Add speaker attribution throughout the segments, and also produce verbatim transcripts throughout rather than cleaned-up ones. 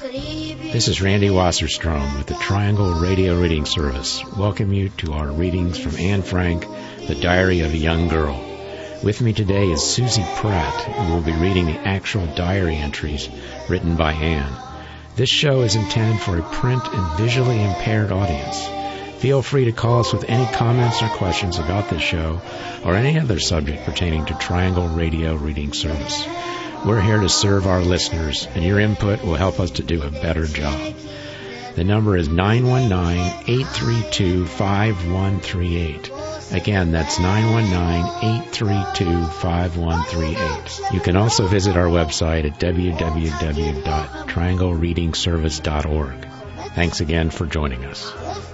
Speaker 1: This is Randy Wasserstrom with the Triangle Radio Reading Service. Welcome you to our readings from Anne Frank, The Diary of a Young Girl. With me today is Susie Pratt, who will be reading the actual diary entries written by Anne. This show is intended for a print and visually impaired audience. Feel free to call us with any comments or questions about this show or any other subject pertaining to Triangle Radio Reading Service. We're here to serve our listeners, and your input will help us to do a better job. The number is nine one nine, eight three two, five one three eight. Again, that's nine one nine, eight three two, five one three eight. You can also visit our website at w w w dot triangle reading service dot org. Thanks again for joining us.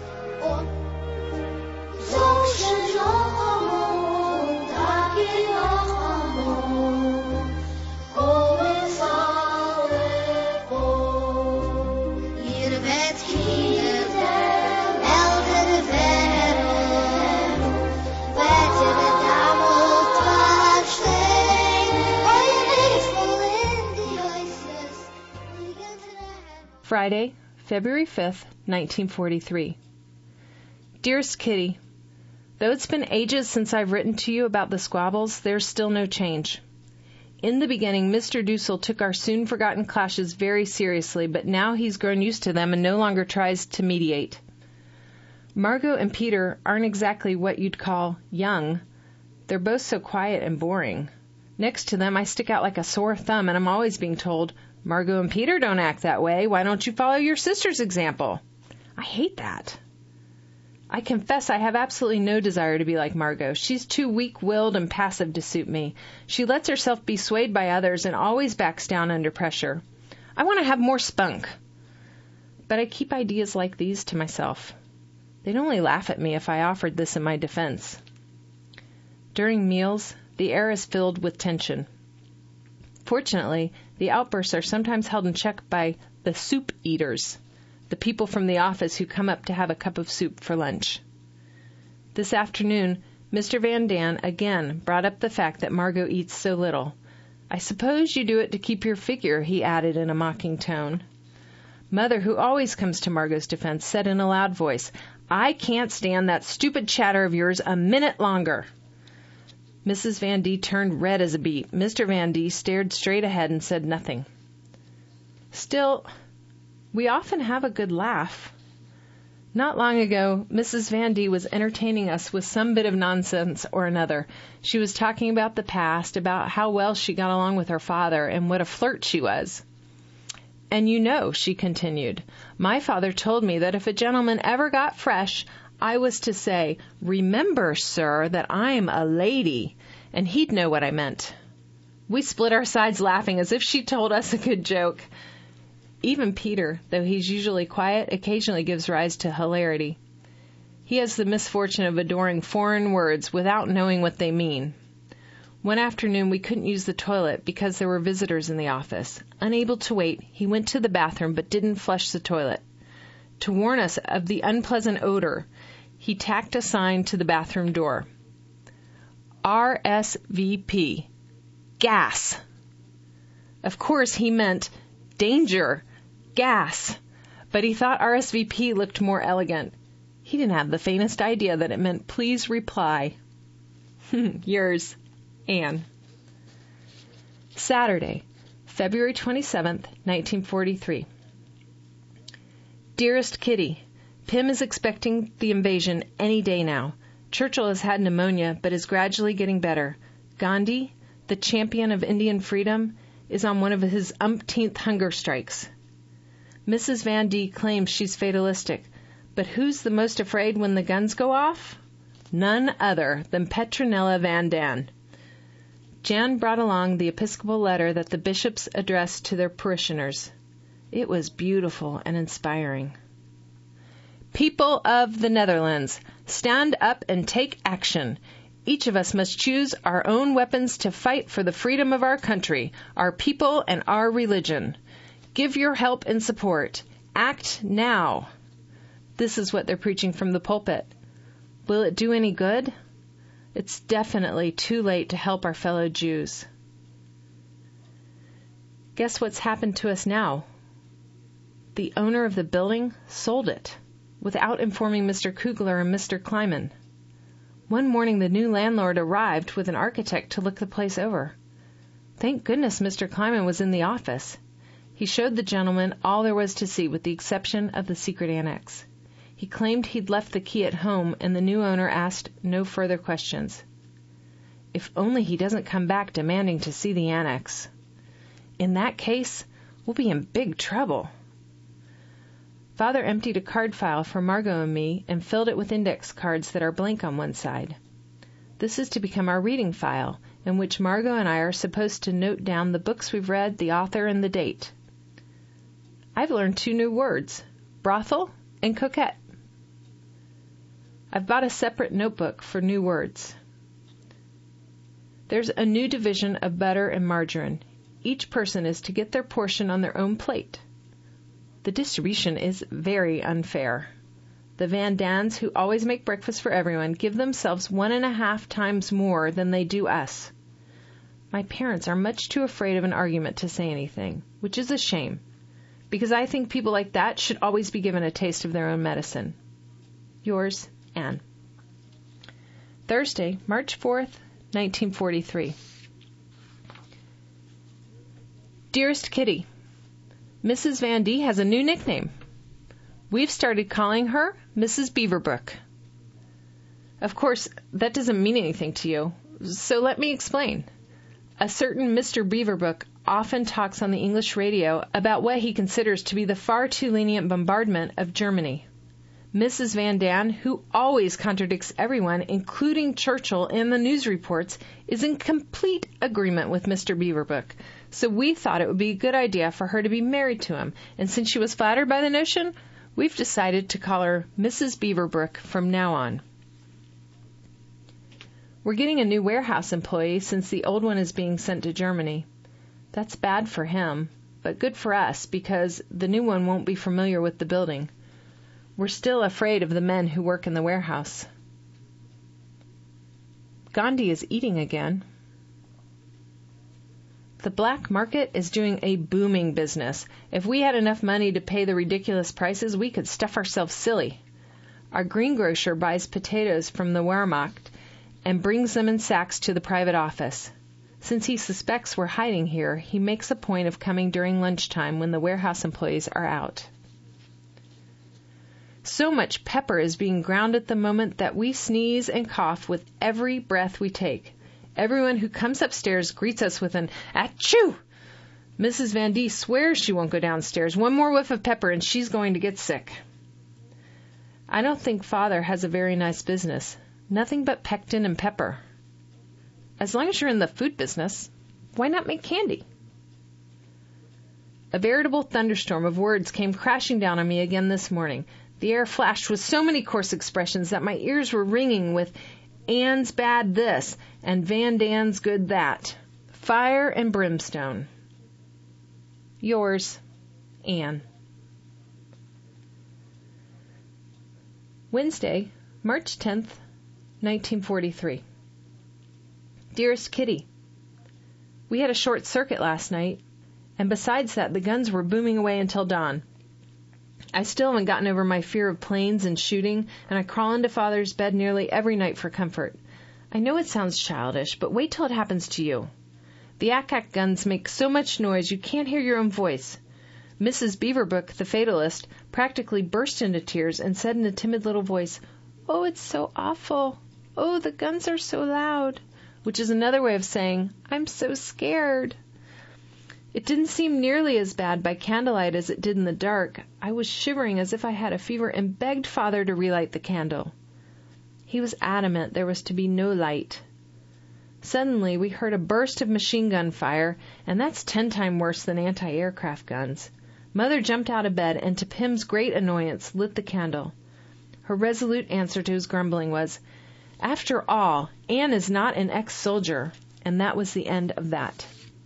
Speaker 2: Friday, February fifth, nineteen forty-three. Dearest Kitty, though it's been ages since I've written to you about the squabbles, there's still no change. In the beginning, Mister Dussel took our soon-forgotten clashes very seriously, but now he's grown used to them and no longer tries to mediate. Margot and Peter aren't exactly what you'd call young. They're both so quiet and boring. Next to them, I stick out like a sore thumb, and I'm always being told, Margot and Peter don't act that way. Why don't you follow your sister's example? I hate that. I confess I have absolutely no desire to be like Margot. She's too weak-willed and passive to suit me. She lets herself be swayed by others and always backs down under pressure. I want to have more spunk. But I keep ideas like these to myself. They'd only laugh at me if I offered this in my defense. During meals, the air is filled with tension. Fortunately, the outbursts are sometimes held in check by the soup eaters, the people from the office who come up to have a cup of soup for lunch. This afternoon, Mister Van Daan again brought up the fact that Margot eats so little. I suppose you do it to keep your figure, he added in a mocking tone. Mother, who always comes to Margot's defense, said in a loud voice, I can't stand that stupid chatter of yours a minute longer. Missus Van D turned red as a beet. Mister Van D stared straight ahead and said nothing. Still, we often have a good laugh. Not long ago, Missus Van D was entertaining us with some bit of nonsense or another. She was talking about the past, about how well she got along with her father, and what a flirt she was. And you know, she continued, my father told me that if a gentleman ever got fresh, I was to say, remember, sir, that I'm a lady, and he'd know what I meant. We split our sides laughing as if she told us a good joke. Even Peter, though he's usually quiet, occasionally gives rise to hilarity. He has the misfortune of adoring foreign words without knowing what they mean. One afternoon we couldn't use the toilet because there were visitors in the office. Unable to wait, he went to the bathroom but didn't flush the toilet. To warn us of the unpleasant odor, he tacked a sign to the bathroom door. R S V P. Gas. Of course, he meant danger. Gas. But he thought R S V P looked more elegant. He didn't have the faintest idea that it meant please reply. Yours, Anne. Saturday, February twenty-seventh, nineteen forty-three. Dearest Kitty, Pym is expecting the invasion any day now. Churchill has had pneumonia, but is gradually getting better. Gandhi, the champion of Indian freedom, is on one of his umpteenth hunger strikes. Missus Van D claims she's fatalistic, but who's the most afraid when the guns go off? None other than Petronella Van Daan. Jan brought along the Episcopal letter that the bishops addressed to their parishioners. It was beautiful and inspiring. People of the Netherlands, stand up and take action. Each of us must choose our own weapons to fight for the freedom of our country, our people, and our religion. Give your help and support. Act now. This is what they're preaching from the pulpit. Will it do any good? It's definitely too late to help our fellow Jews. Guess what's happened to us now? the owner of the building sold it without informing Mister Kugler and Mister Kleiman. One morning the new landlord arrived with an architect to look the place over. Thank goodness Mister Kleiman was in the office. He showed the gentleman all there was to see with the exception of the secret annex. He claimed he'd left the key at home, and the new owner asked no further questions. If only he doesn't come back demanding to see the annex. In that case, we'll be in big trouble. Father emptied a card file for Margot and me and filled it with index cards that are blank on one side. This is to become our reading file, in which Margot and I are supposed to note down the books we've read, the author, and the date. I've learned two new words, brothel and coquette. I've bought a separate notebook for new words. There's a new division of butter and margarine. Each person is to get their portion on their own plate. The distribution is very unfair. The Van Dans, who always make breakfast for everyone, give themselves one and a half times more than they do us. My parents are much too afraid of an argument to say anything, which is a shame, because I think people like that should always be given a taste of their own medicine. Yours, Anne. Thursday, March fourth, nineteen forty-three. Dearest Kitty, Missus Van D has a new nickname. We've started calling her Missus Beaverbrook. Of course, that doesn't mean anything to you, so let me explain. A certain Mister Beaverbrook often talks on the English radio about what he considers to be the far too lenient bombardment of Germany. Missus Van Daan, who always contradicts everyone, including Churchill and the news reports, is in complete agreement with Mister Beaverbrook. So we thought it would be a good idea for her to be married to him, and since she was flattered by the notion, we've decided to call her Missus Beaverbrook from now on. We're getting a new warehouse employee since the old one is being sent to Germany. That's bad for him, but good for us because the new one won't be familiar with the building. We're still afraid of the men who work in the warehouse. Gandhi is eating again. The black market is doing a booming business. If we had enough money to pay the ridiculous prices, we could stuff ourselves silly. Our greengrocer buys potatoes from the Wehrmacht and brings them in sacks to the private office. Since he suspects we're hiding here, he makes a point of coming during lunchtime when the warehouse employees are out. So much pepper is being ground at the moment that we sneeze and cough with every breath we take. Everyone who comes upstairs greets us with an achoo. Missus Van D swears she won't go downstairs. One more whiff of pepper and she's going to get sick. I don't think Father has a very nice business. Nothing but pectin and pepper. As long as you're in the food business, why not make candy? A veritable thunderstorm of words came crashing down on me again this morning. The air flashed with so many coarse expressions that my ears were ringing with Anne's bad this and Van Dan's good that. Fire and brimstone. Yours, Anne. Wednesday, March tenth, nineteen forty-three. Dearest Kitty, we had a short circuit last night, and besides that, the guns were booming away until dawn. I still haven't gotten over my fear of planes and shooting, and I crawl into Father's bed nearly every night for comfort. I know it sounds childish, but wait till it happens to you. The ack-ack guns make so much noise you can't hear your own voice. Missus Beaverbrook, the fatalist, practically burst into tears and said in a timid little voice, "Oh, it's so awful. Oh, the guns are so loud," which is another way of saying, "I'm so scared." It didn't seem nearly as bad by candlelight as it did in the dark. I was shivering as if I had a fever and begged Father to relight the candle. He was adamant there was to be no light. Suddenly we heard a burst of machine gun fire, and that's ten times worse than anti-aircraft guns. Mother jumped out of bed and, to Pim's great annoyance, lit the candle. Her resolute answer to his grumbling was, "After all, Anne is not an ex-soldier," and that was the end of that.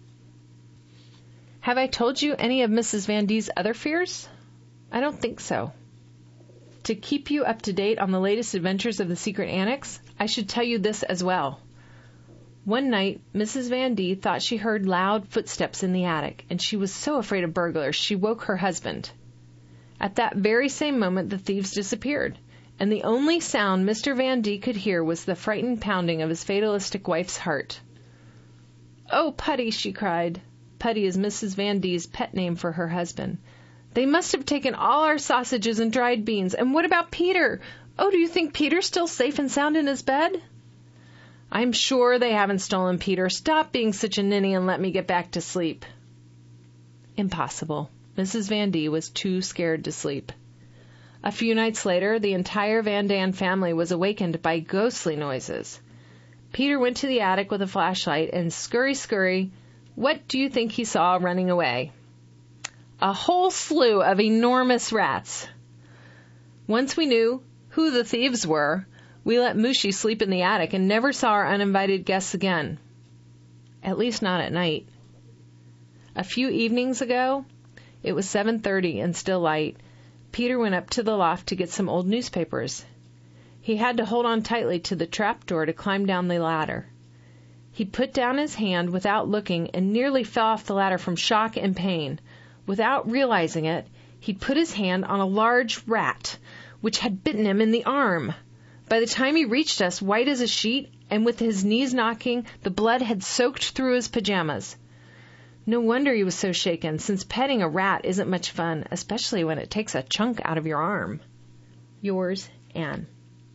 Speaker 2: Have I told you any of Missus Van D's other fears? I don't think so. To keep you up to date on the latest adventures of the secret annex, I should tell you this as well. One night, Missus Van D thought she heard loud footsteps in the attic, and she was so afraid of burglars she woke her husband. At that very same moment the thieves disappeared, and the only sound Mister Van D could hear was the frightened pounding of his fatalistic wife's heart. "Oh, Putty!" she cried. Putty is Missus Van D's pet name for her husband. "They must have taken all our sausages and dried beans. And what about Peter? Oh, do you think Peter's still safe and sound in his bed?" "I'm sure they haven't stolen Peter. Stop being such a ninny and let me get back to sleep." Impossible. Missus Van D was too scared to sleep. A few nights later, the entire Van Daan family was awakened by ghostly noises. Peter went to the attic with a flashlight, and scurry, scurry, what do you think he saw running away? A whole slew of enormous rats. Once we knew who the thieves were, we let Mushy sleep in the attic and never saw our uninvited guests again. At least not at night. A few evenings ago, it was seven thirty and still light, Peter went up to the loft to get some old newspapers. He had to hold on tightly to the trapdoor to climb down the ladder. He put down his hand without looking and nearly fell off the ladder from shock and pain. Without realizing it, he put his hand on a large rat, which had bitten him in the arm. By the time he reached us, white as a sheet, and with his knees knocking, the blood had soaked through his pajamas. No wonder he was so shaken, since petting a rat isn't much fun, especially when it takes a chunk out of your arm. Yours, Anne.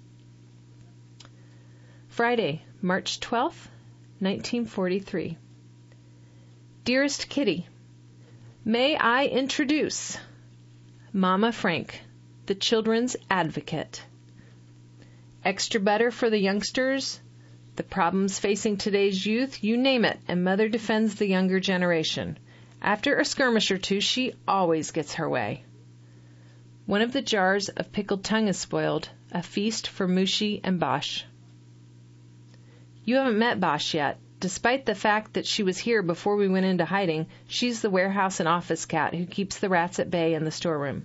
Speaker 2: Friday, March twelfth, nineteen forty-three. Dearest Kitty, may I introduce Mama Frank, the children's advocate. Extra butter for the youngsters, the problems facing today's youth, you name it, and Mother defends the younger generation. After a skirmish or two, she always gets her way. One of the jars of pickled tongue is spoiled, a feast for Mushy and Bosch. You haven't met Bosch yet. Despite the fact that she was here before we went into hiding, she's the warehouse and office cat who keeps the rats at bay in the storeroom.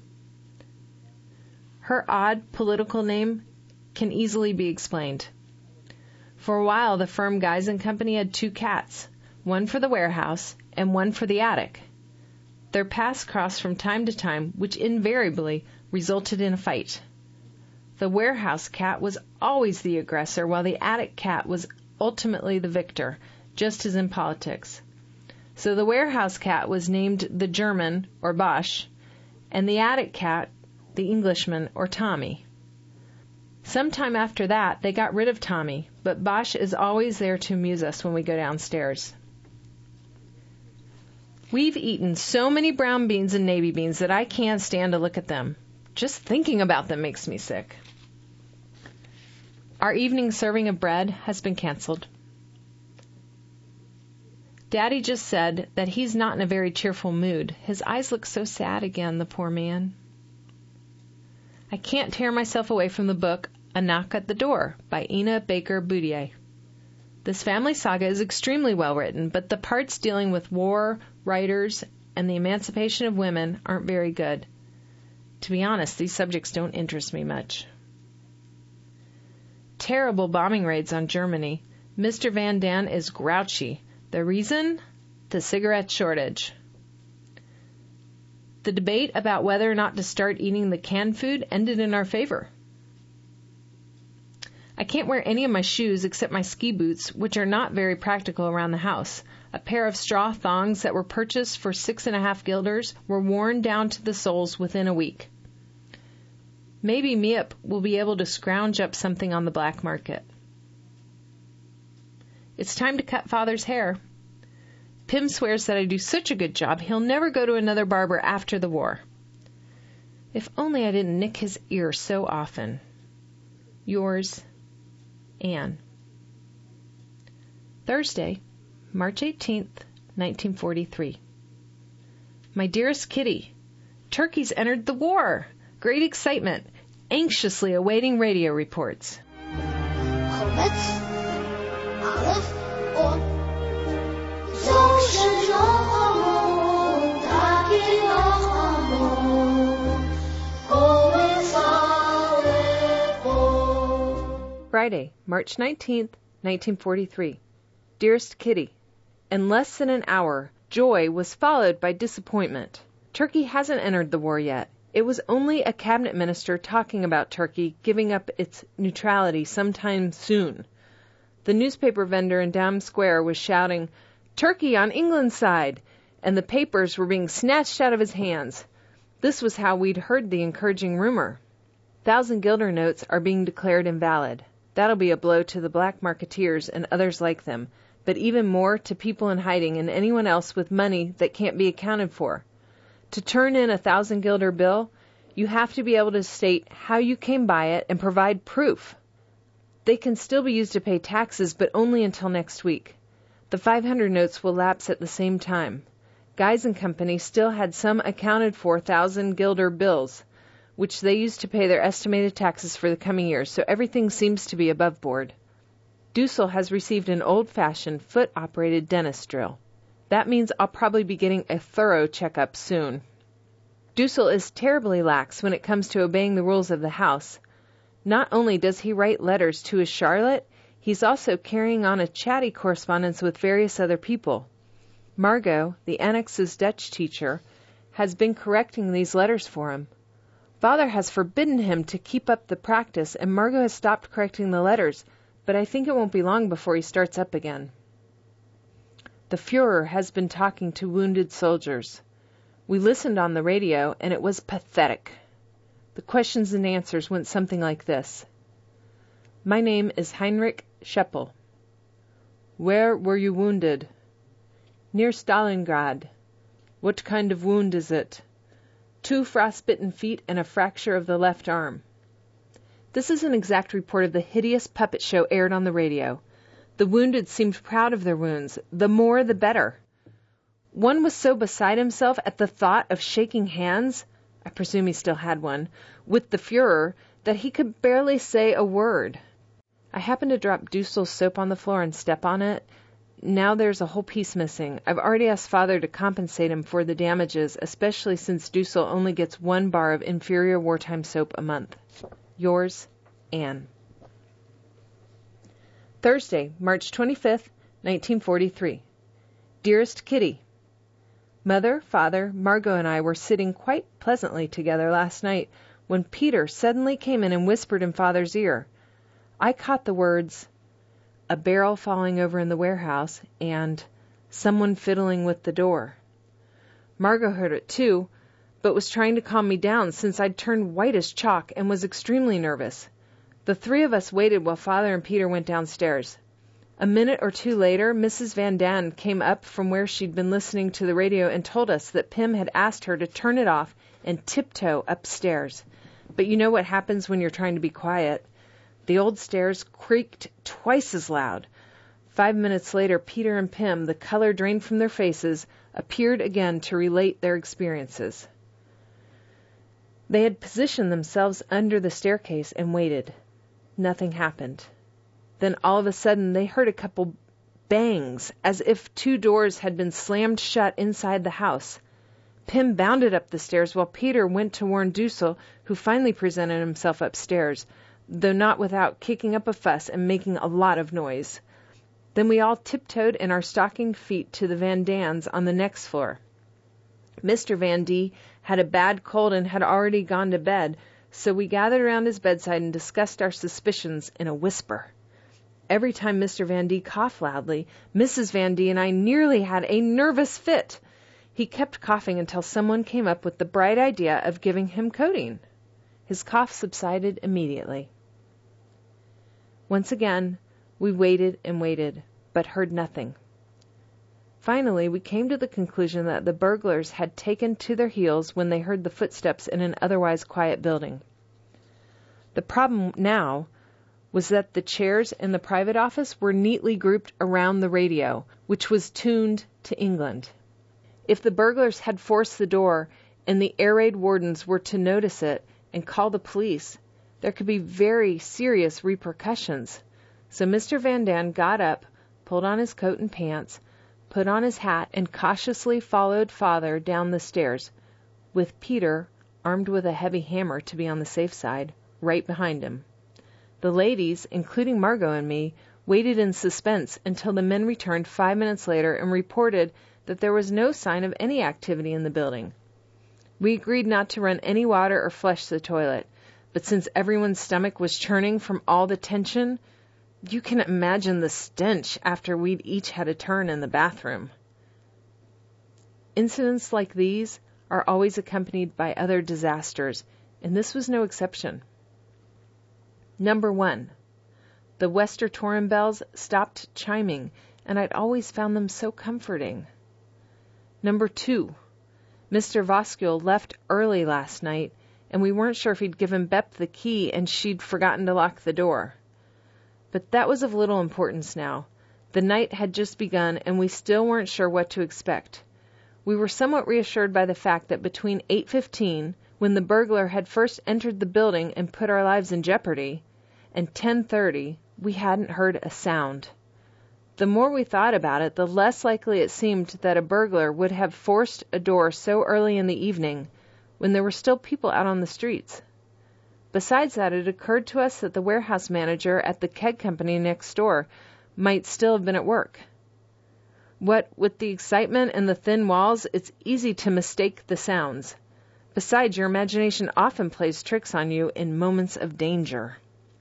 Speaker 2: Her odd political name can easily be explained. For a while, the firm Guys and Company had two cats, one for the warehouse and one for the attic. Their paths crossed from time to time, which invariably resulted in a fight. The warehouse cat was always the aggressor, while the attic cat was ultimately the victor, just as in politics. So the warehouse cat was named the German, or Bosch, and the attic cat the Englishman, or Tommy. Sometime after that, they got rid of Tommy, but Bosch is always there to amuse us when we go downstairs. We've eaten so many brown beans and navy beans that I can't stand to look at them. Just thinking about them makes me sick. Our evening serving of bread has been canceled. Daddy just said that he's not in a very cheerful mood. His eyes look so sad again, the poor man. I can't tear myself away from the book A Knock at the Door by Ina Baker Boudier. This family saga is extremely well written, but the parts dealing with war, writers, and the emancipation of women aren't very good. To be honest, these subjects don't interest me much. Terrible bombing raids on Germany. Mister Van Daan is grouchy. The reason? The cigarette shortage. The debate about whether or not to start eating the canned food ended in our favor. I can't wear any of my shoes except my ski boots, which are not very practical around the house. A pair of straw thongs that were purchased for six and a half guilders were worn down to the soles within a week. Maybe Miep will be able to scrounge up something on the black market. It's time to cut Father's hair. Pim swears that I do such a good job, he'll never go to another barber after the war. If only I didn't nick his ear so often. Yours, Anne. Thursday, March eighteenth, nineteen forty-three. My dearest Kitty, Turkey's entered the war. Great excitement. Anxiously awaiting radio reports. Friday, March nineteenth, nineteen forty-three. Dearest Kitty, in less than an hour, joy was followed by disappointment. Turkey hasn't entered the war yet. It was only a cabinet minister talking about Turkey giving up its neutrality sometime soon. The newspaper vendor in Dam Square was shouting, "Turkey on England's side," and the papers were being snatched out of his hands. This was how we'd heard the encouraging rumor. Thousand guilder notes are being declared invalid. That'll be a blow to the black marketeers and others like them, but even more to people in hiding and anyone else with money that can't be accounted for. To turn in a thousand guilder bill, you have to be able to state how you came by it and provide proof. They can still be used to pay taxes, but only until next week. The five hundred notes will lapse at the same time. Guys and Company still had some accounted for thousand guilder bills, which they used to pay their estimated taxes for the coming year, so everything seems to be above board. Dussel has received an old-fashioned, foot-operated dentist drill. That means I'll probably be getting a thorough checkup soon. Dussel is terribly lax when it comes to obeying the rules of the house. Not only does he write letters to his Charlotte, he's also carrying on a chatty correspondence with various other people. Margot, the Annex's Dutch teacher, has been correcting these letters for him. Father has forbidden him to keep up the practice, and Margot has stopped correcting the letters, but I think it won't be long before he starts up again. The Führer has been talking to wounded soldiers. We listened on the radio, and it was pathetic. The questions and answers went something like this. My name is Heinrich Scheppel. Where were you wounded? Near Stalingrad. What kind of wound is it? Two frostbitten feet and a fracture of the left arm. This is an exact report of the hideous puppet show aired on the radio. The wounded seemed proud of their wounds. The more, the better. One was so beside himself at the thought of shaking hands, I presume he still had one, with the Führer, that he could barely say a word. I happened to drop Dussel's soap on the floor and step on it. Now there's a whole piece missing. I've already asked Father to compensate him for the damages, especially since Dussel only gets one bar of inferior wartime soap a month. Yours, Anne. Thursday, March twenty-fifth, nineteen forty-three. Dearest Kitty, Mother, Father, Margot, and I were sitting quite pleasantly together last night when Peter suddenly came in and whispered in Father's ear. I caught the words, a barrel falling over in the warehouse, and someone fiddling with the door. Margot heard it too, but was trying to calm me down since I'd turned white as chalk and was extremely nervous. The three of us waited while Father and Peter went downstairs. A minute or two later, Missus Van Daan came up from where she'd been listening to the radio and told us that Pim had asked her to turn it off and tiptoe upstairs. But you know what happens when you're trying to be quiet. The old stairs creaked twice as loud. Five minutes later, Peter and Pim, the color drained from their faces, appeared again to relate their experiences. They had positioned themselves under the staircase and waited. Nothing happened. Then all of a sudden they heard a couple bangs, as if two doors had been slammed shut inside the house. Pim bounded up the stairs while Peter went to warn Dussel, who finally presented himself upstairs, though not without kicking up a fuss and making a lot of noise. Then we all tiptoed in our stockinged feet to the Van Daans on the next floor. Mister Van D had a bad cold and had already gone to bed, so we gathered around his bedside and discussed our suspicions in a whisper. Every time Mister Van D coughed loudly, Missus Van D and I nearly had a nervous fit. He kept coughing until someone came up with the bright idea of giving him codeine. His cough subsided immediately. Once again, we waited and waited, but heard nothing. Finally, we came to the conclusion that the burglars had taken to their heels when they heard the footsteps in an otherwise quiet building. The problem now was that the chairs in the private office were neatly grouped around the radio, which was tuned to England. If the burglars had forced the door and the air raid wardens were to notice it and call the police, there could be very serious repercussions. So Mister Van Daan got up, pulled on his coat and pants, put on his hat, and cautiously followed Father down the stairs, with Peter, armed with a heavy hammer to be on the safe side, right behind him. The ladies, including Margot and me, waited in suspense until the men returned five minutes later and reported that there was no sign of any activity in the building. We agreed not to run any water or flush the toilet, but since everyone's stomach was churning from all the tension, you can imagine the stench after we'd each had a turn in the bathroom. Incidents like these are always accompanied by other disasters, and this was no exception. Number one, the Westertoren bells stopped chiming, and I'd always found them so comforting. Number two, Mister Voskuil left early last night, and we weren't sure if he'd given Bep the key and she'd forgotten to lock the door. But that was of little importance now. The night had just begun, and we still weren't sure what to expect. We were somewhat reassured by the fact that between eight fifteen, when the burglar had first entered the building and put our lives in jeopardy, and ten thirty, we hadn't heard a sound. The more we thought about it, the less likely it seemed that a burglar would have forced a door so early in the evening, when there were still people out on the streets. Besides that, it occurred to us that the warehouse manager at the keg company next door might still have been at work. What with the excitement and the thin walls, it's easy to mistake the sounds. Besides, your imagination often plays tricks on you in moments of danger.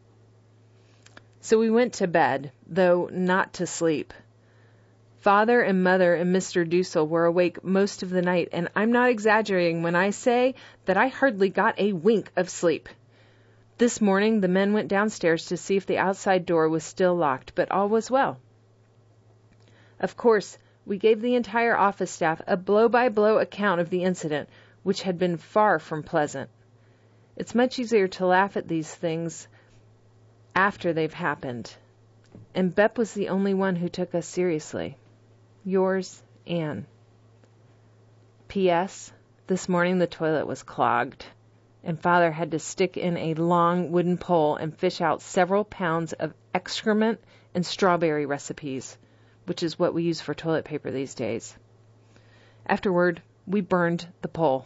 Speaker 2: So we went to bed, though not to sleep. Father and Mother and Mister Dussel were awake most of the night, and I'm not exaggerating when I say that I hardly got a wink of sleep. This morning the men went downstairs to see if the outside door was still locked, but all was well. Of course, we gave the entire office staff a blow-by-blow account of the incident, which had been far from pleasant. It's much easier to laugh at these things after they've happened, and Bep was the only one who took us seriously. Yours, Anne. P S. This morning the toilet was clogged, and Father had to stick in a long wooden pole and fish out several pounds of excrement and strawberry recipes, which is what we use for toilet paper these days. Afterward, we burned the pole.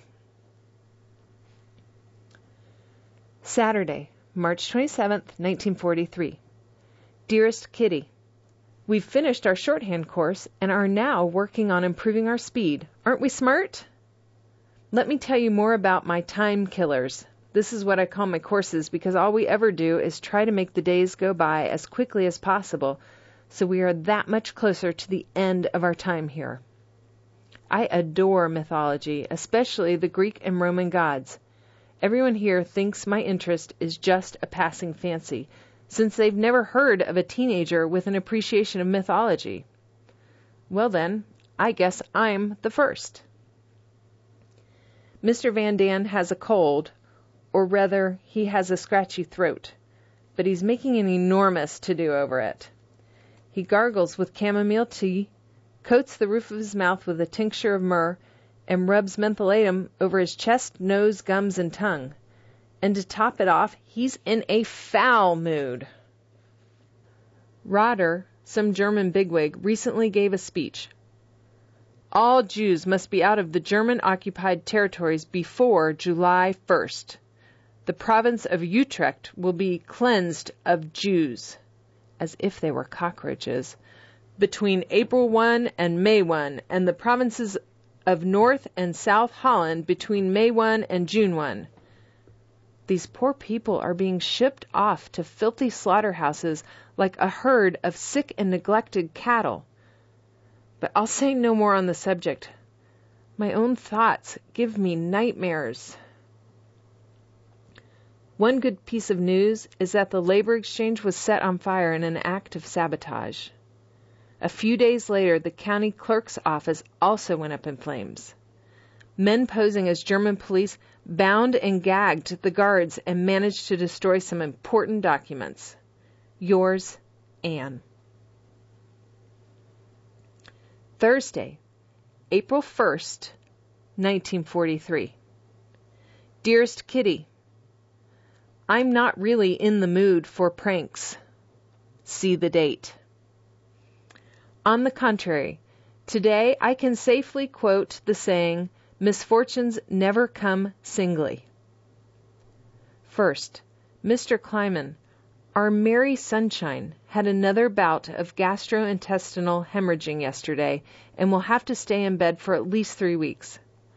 Speaker 2: Saturday, March twenty-seventh, nineteen forty-three. Dearest Kitty, we've finished our shorthand course and are now working on improving our speed. Aren't we smart? Let me tell you more about my time killers. This is what I call my courses because all we ever do is try to make the days go by as quickly as possible, so we are that much closer to the end of our time here. I adore mythology, especially the Greek and Roman gods. Everyone here thinks my interest is just a passing fancy, since they've never heard of a teenager with an appreciation of mythology. Well then, I guess I'm the first. Mister Van Daan has a cold, or rather, he has a scratchy throat, but he's making an enormous to-do over it. He gargles with chamomile tea, coats the roof of his mouth with a tincture of myrrh, and rubs mentholatum over his chest, nose, gums, and tongue. And to top it off, he's in a foul mood. Rotter, some German bigwig, recently gave a speech. All Jews must be out of the German-occupied territories before July first. The province of Utrecht will be cleansed of Jews, as if they were cockroaches, between April first and May first, and the provinces of North and South Holland between May first and June first. These poor people are being shipped off to filthy slaughterhouses like a herd of sick and neglected cattle. But I'll say no more on the subject. My own thoughts give me nightmares. One good piece of news is that the labor exchange was set on fire in an act of sabotage. A few days later, the county clerk's office also went up in flames. Men posing as German police bound and gagged the guards and managed to destroy some important documents. Yours, Anne. Thursday, April first, nineteen forty-three. Dearest Kitty, I'm not really in the mood for pranks. See the date. On the contrary, today I can safely quote the saying, misfortunes never come singly. First, Mister Kleiman, our merry sunshine, had another bout of gastrointestinal hemorrhaging yesterday and will have to stay in bed for at least three weeks.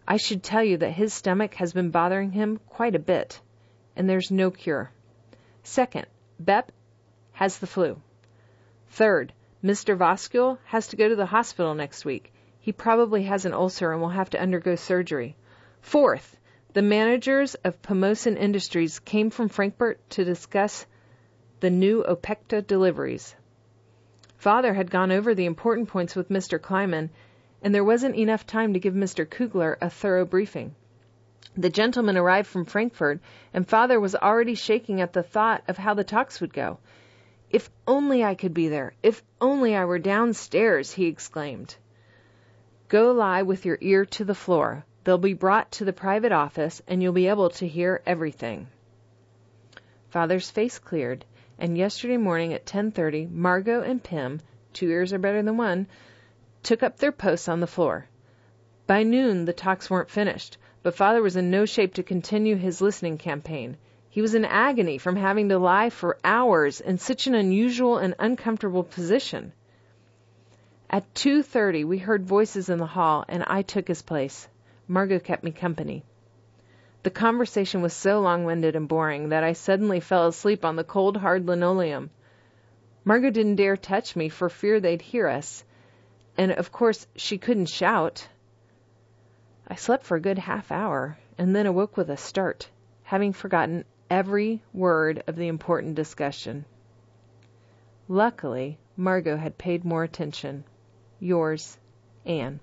Speaker 2: I should tell you that his stomach has been bothering him quite a bit, and there's no cure. Second, Bep has the flu. Third, Mister Voskul has to go to the hospital next week. He probably has an ulcer and will have to undergo surgery. Fourth, the managers of Pomosan Industries came from Frankfurt to discuss the new Opekta deliveries. Father had gone over the important points with Mister Kleiman, and there wasn't enough time to give Mister Kugler a thorough briefing. The gentleman arrived from Frankfurt, and Father was already shaking at the thought of how the talks would go. If only I could be there! If only I were downstairs! He exclaimed. Go lie with your ear to the floor. They'll be brought to the private office, and you'll be able to hear everything. Father's face cleared, and yesterday morning at ten thirty, Margot and Pim, two ears are better than one, took up their posts on the floor. By noon, the talks weren't finished, but Father was in no shape to continue his listening campaign. He was in agony from having to lie for hours in such an unusual and uncomfortable position. At two thirty, we heard voices in the hall, and I took his place. Margot kept me company. The conversation was so long-winded and boring that I suddenly fell asleep on the cold, hard linoleum. Margot didn't dare touch me for fear they'd hear us, and of course she couldn't shout. I slept for a good half hour, and then awoke with a start, having forgotten every word of the important discussion. Luckily, Margot had paid more attention. Yours, Anne.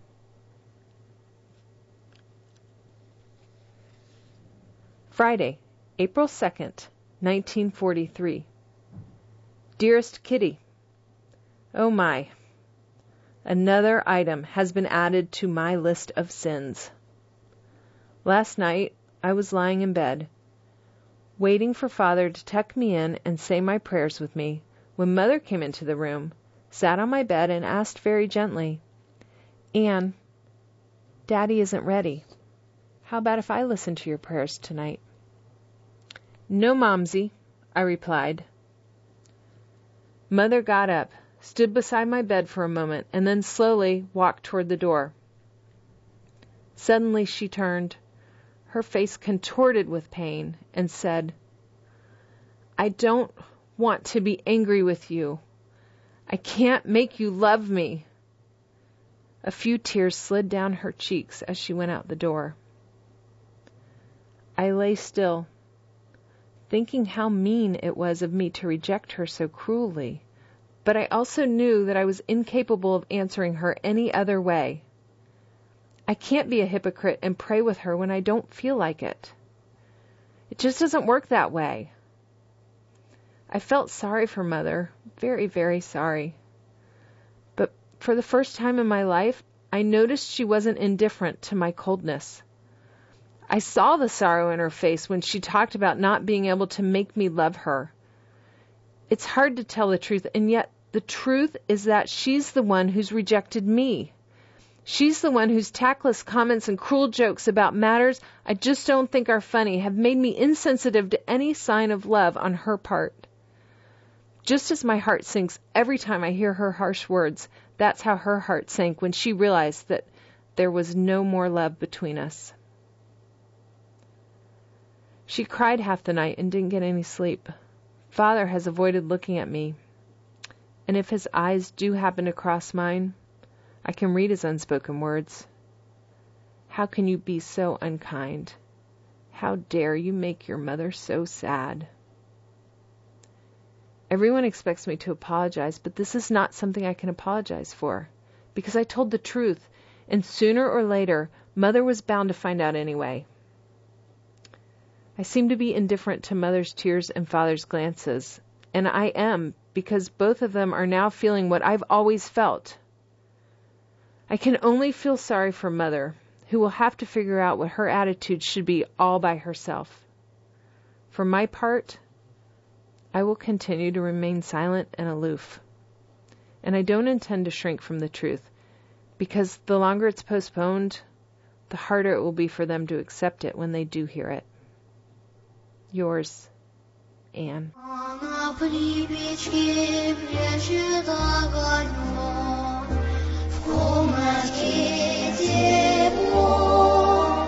Speaker 2: Friday, April second, nineteen forty-three. Dearest Kitty, oh my, another item has been added to my list of sins. Last night, I was lying in bed, waiting for Father to tuck me in and say my prayers with me, when Mother came into the room, sat on my bed, and asked very gently, Anne, Daddy isn't ready. How about if I listen to your prayers tonight? No, Momsy, I replied. Mother got up, stood beside my bed for a moment, and then slowly walked toward the door. Suddenly she turned, her face contorted with pain, and said, I don't want to be angry with you. I can't make you love me. A few tears slid down her cheeks as she went out the door. I lay still, thinking how mean it was of me to reject her so cruelly, but I also knew that I was incapable of answering her any other way. I can't be a hypocrite and pray with her when I don't feel like it. It just doesn't work that way. I felt sorry for Mother, very, very sorry. But for the first time in my life, I noticed she wasn't indifferent to my coldness. I saw the sorrow in her face when she talked about not being able to make me love her. It's hard to tell the truth, and yet the truth is that she's the one who's rejected me. She's the one whose tactless comments and cruel jokes about matters I just don't think are funny have made me insensitive to any sign of love on her part. Just as my heart sinks every time I hear her harsh words, that's how her heart sank when she realized that there was no more love between us. She cried half the night and didn't get any sleep. Father has avoided looking at me, and if his eyes do happen to cross mine, I can read his unspoken words. How can you be so unkind? How dare you make your mother so sad? Everyone expects me to apologize, but this is not something I can apologize for, because I told the truth, and sooner or later, Mother was bound to find out anyway. I seem to be indifferent to Mother's tears and Father's glances, and I am, because both of them are now feeling what I've always felt. I can only feel sorry for Mother, who will have to figure out what her attitude should be all by herself. For my part, I will continue to remain silent and aloof. And I don't intend to shrink from the truth, because the longer it's postponed, the harder it will be for them to accept it when they do hear it. Yours, Anne.
Speaker 3: В комнате тепло.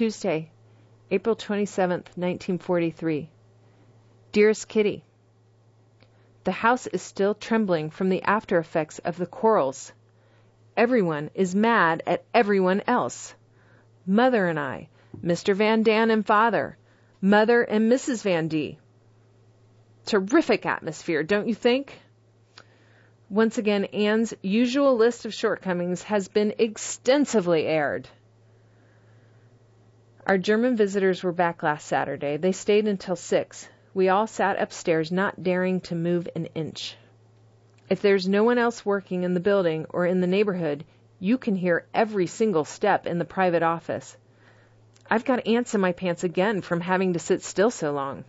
Speaker 2: Tuesday, April twenty-seventh, nineteen forty-three. Dearest Kitty, the house is still trembling from the after effects of the quarrels. Everyone is mad at everyone else. Mother and I, Mister Van Daan and Father, Mother and Missus Van D. Terrific atmosphere, don't you think? Once again, Anne's usual list of shortcomings has been extensively aired. Our German visitors were back last Saturday. They stayed until six. We all sat upstairs, not daring to move an inch. If there's no one else working in the building or in the neighborhood, you can hear every single step in the private office. I've got ants in my pants again from having to sit still so long.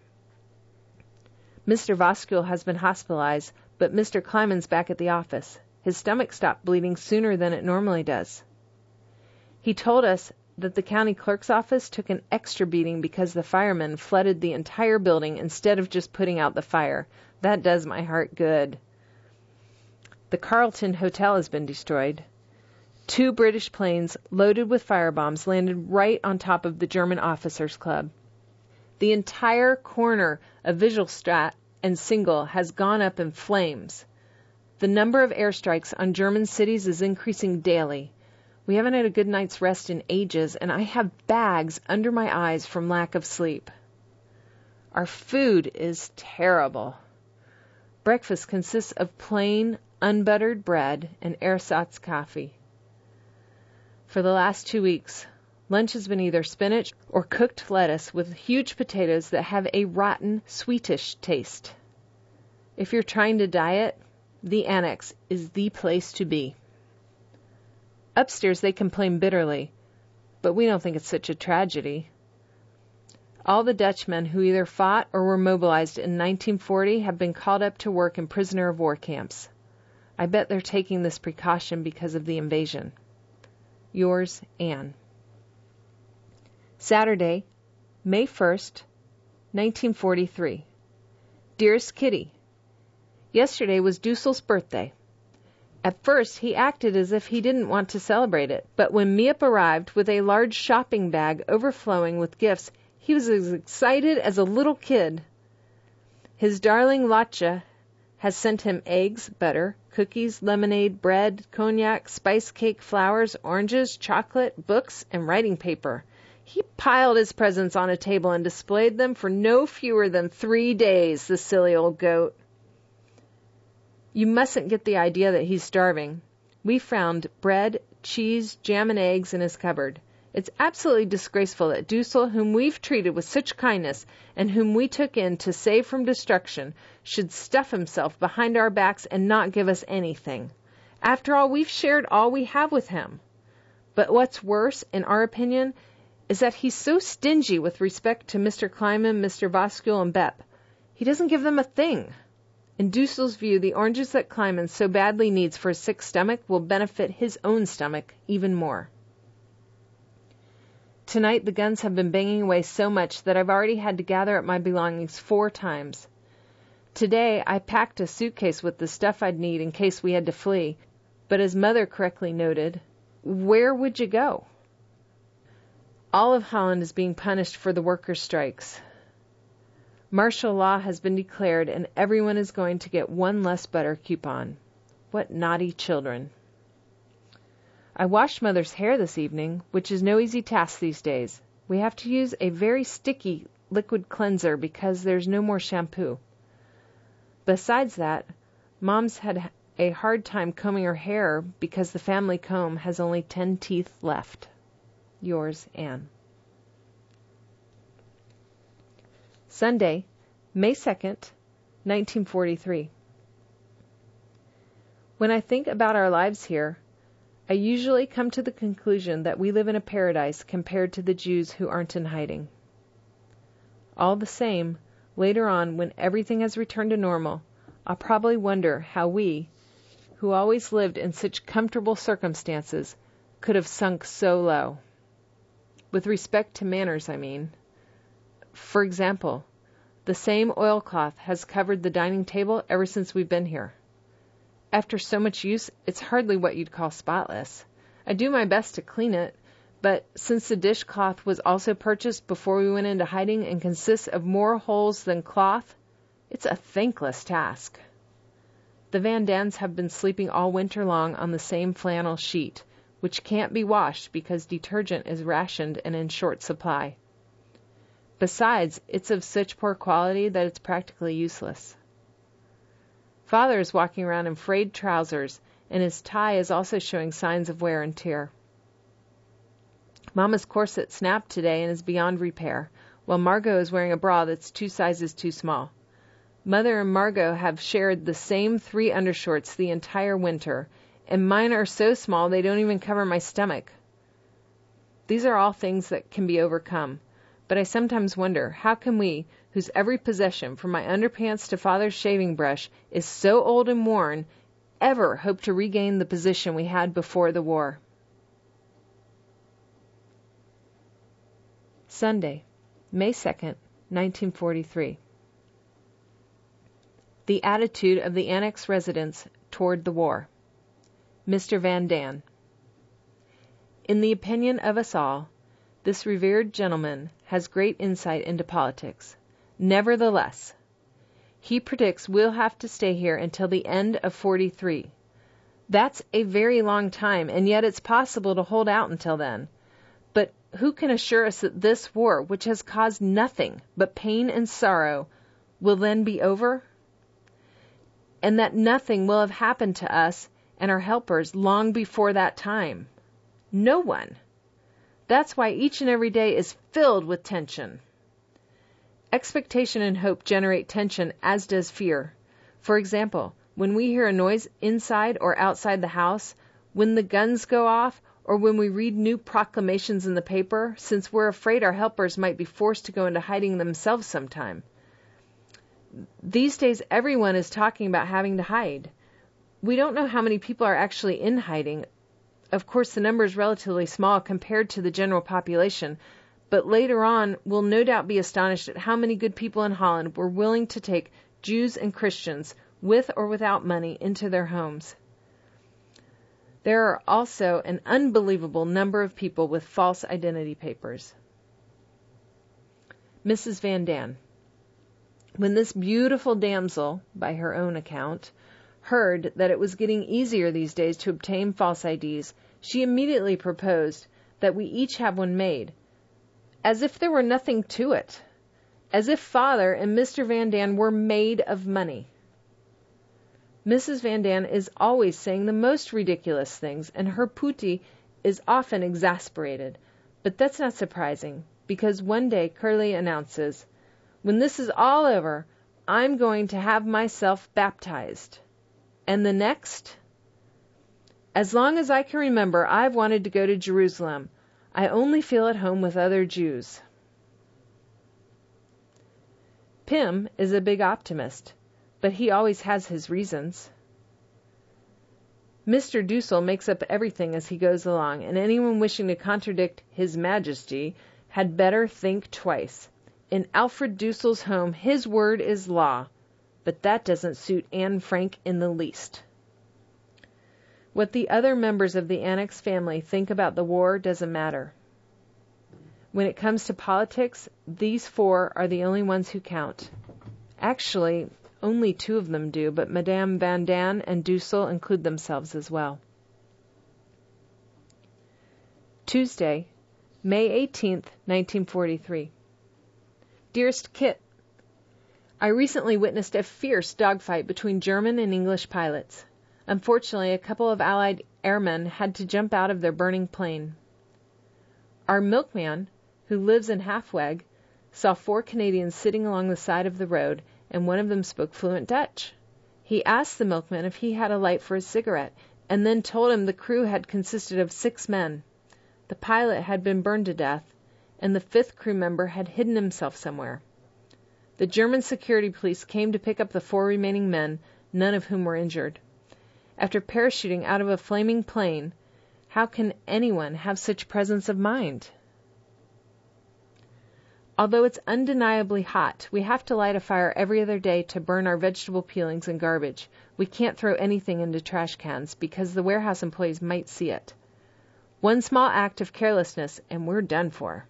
Speaker 2: Mister Voskuil has been hospitalized, but Mister Kleiman's back at the office. His stomach stopped bleeding sooner than it normally does. He told us that the county clerk's office took an extra beating because the firemen flooded the entire building instead of just putting out the fire. That does my heart good. The Carlton Hotel has been destroyed. Two British planes loaded with firebombs landed right on top of the German Officers Club. The entire corner of Vigilstraat and Single has gone up in flames. The number of airstrikes on German cities is increasing daily. We haven't had a good night's rest in ages, and I have bags under my eyes from lack of sleep. Our food is terrible. Breakfast consists of plain, unbuttered bread and ersatz coffee. For the last two weeks, lunch has been either spinach or cooked lettuce with huge potatoes that have a rotten, sweetish taste. If you're trying to diet, the Annex is the place to be. Upstairs they complain bitterly, but we don't think it's such a tragedy. All the Dutchmen who either fought or were mobilized in nineteen forty have been called up to work in prisoner of war camps. I bet they're taking this precaution because of the invasion. Yours, Anne. Saturday, May first, nineteen forty-three. Dearest Kitty, yesterday was Dussel's birthday. At first, he acted as if he didn't want to celebrate it, but when Miep arrived with a large shopping bag overflowing with gifts, he was as excited as a little kid. His darling Lotja has sent him eggs, butter, cookies, lemonade, bread, cognac, spice cake, flowers, oranges, chocolate, books, and writing paper. He piled his presents on a table and displayed them for no fewer than three days, the silly old goat. You mustn't get the idea that he's starving. We found bread, cheese, jam, and eggs in his cupboard. It's absolutely disgraceful that Dussel, whom we've treated with such kindness and whom we took in to save from destruction, should stuff himself behind our backs and not give us anything. After all, we've shared all we have with him. But what's worse, in our opinion, is that he's so stingy with respect to Mister Kleiman, Mister Voskuil, and Bep. He doesn't give them a thing. In Dussel's view, the oranges that Kleiman so badly needs for a sick stomach will benefit his own stomach even more. Tonight the guns have been banging away so much that I've already had to gather up my belongings four times. Today I packed a suitcase with the stuff I'd need in case we had to flee, but as Mother correctly noted, where would you go? All of Holland is being punished for the workers' strikes. Martial law has been declared and everyone is going to get one less butter coupon. What naughty children. I washed Mother's hair this evening, which is no easy task these days. We have to use a very sticky liquid cleanser because there's no more shampoo. Besides that, Mom's had a hard time combing her hair because the family comb has only ten teeth left. Yours, Anne. Sunday, May second, nineteen forty-three. When I think about our lives here, I usually come to the conclusion that we live in a paradise compared to the Jews who aren't in hiding. All the same, later on, when everything has returned to normal, I'll probably wonder how we, who always lived in such comfortable circumstances, could have sunk so low. With respect to manners, I mean. For example, the same oilcloth has covered the dining table ever since we've been here. After so much use, it's hardly what you'd call spotless. I do my best to clean it, But since the dishcloth was also purchased before we went into hiding and consists of more holes than cloth, it's a thankless task. The Van Dans have been sleeping all winter long on the same flannel sheet, which can't be washed because detergent is rationed and in short supply. Besides, it's of such poor quality that it's practically useless. Father is walking around in frayed trousers, and his tie is also showing signs of wear and tear. Mama's corset snapped today and is beyond repair, while Margot is wearing a bra that's two sizes too small. Mother and Margot have shared the same three undershorts the entire winter, and mine are so small they don't even cover my stomach. These are all things that can be overcome, but I sometimes wonder, how can we, whose every possession, from my underpants to Father's shaving brush, is so old and worn, ever hope to regain the position we had before the war? Sunday, May second, nineteen forty-three. The attitude of the Annex residents toward the war. Mister Van Daan. In the opinion of us all, this revered gentleman has great insight into politics. Nevertheless, he predicts we'll have to stay here until the end of forty-three. That's a very long time, and yet it's possible to hold out until then. But who can assure us that this war, which has caused nothing but pain and sorrow, will then be over? And that nothing will have happened to us and our helpers long before that time? No one. That's why each and every day is filled with tension. Expectation and hope generate tension, as does fear. For example, when we hear a noise inside or outside the house, when the guns go off, or when we read new proclamations in the paper, since we're afraid our helpers might be forced to go into hiding themselves sometime. These days, everyone is talking about having to hide. We don't know how many people are actually in hiding. Of course, the number is relatively small compared to the general population, but later on, we'll no doubt be astonished at how many good people in Holland were willing to take Jews and Christians, with or without money, into their homes. There are also an unbelievable number of people with false identity papers. Missus Van Daan. When this beautiful damsel, by her own account, heard that it was getting easier these days to obtain false I Ds, she immediately proposed that we each have one made, as if there were nothing to it, as if Father and Mister Van Daan were made of money. Missus Van Daan is always saying the most ridiculous things, and her pooty is often exasperated. But that's not surprising, because one day Curly announces, "When this is all over, I'm going to have myself baptized." And the next, "As long as I can remember, I've wanted to go to Jerusalem. I only feel at home with other Jews." Pim is a big optimist, but he always has his reasons. Mister Dussel makes up everything as he goes along, and anyone wishing to contradict His Majesty had better think twice. In Alfred Dussel's home, his word is law, but that doesn't suit Anne Frank in the least. What the other members of the Annex family think about the war doesn't matter. When it comes to politics, these four are the only ones who count. Actually, only two of them do, but Madame Van Daan and Dussel include themselves as well. Tuesday, May eighteenth, nineteen forty-three. Dearest Kit, I recently witnessed a fierce dogfight between German and English pilots. Unfortunately, a couple of Allied airmen had to jump out of their burning plane. Our milkman, who lives in Halfweg, saw four Canadians sitting along the side of the road, and one of them spoke fluent Dutch. He asked the milkman if he had a light for his cigarette, and then told him the crew had consisted of six men. The pilot had been burned to death, and the fifth crew member had hidden himself somewhere. The German security police came to pick up the four remaining men, none of whom were injured. After parachuting out of a flaming plane, how can anyone have such presence of mind? Although it's undeniably hot, we have to light a fire every other day to burn our vegetable peelings and garbage. We can't throw anything into trash cans because the warehouse employees might see it. One small act of carelessness, and we're done for.